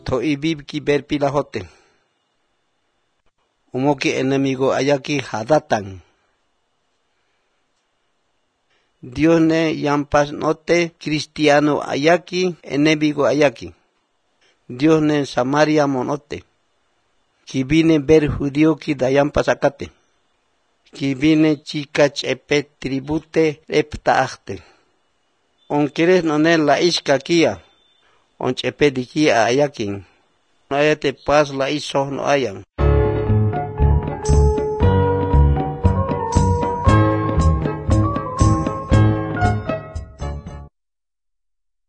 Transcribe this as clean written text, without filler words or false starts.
To ibibki berpilajote. Umoki enemigo ayaki hadatan. Dios ne yampas note cristiano ayaki enemigo ayaki. Dios ne Samaria monote. Ki vine ver judío ki dayampas akate. Ki vine chica chepe tribute eptaachte. On quieres no ne la iska kia. On chepe dikia ayakin. No ayate paz la iso no ayan.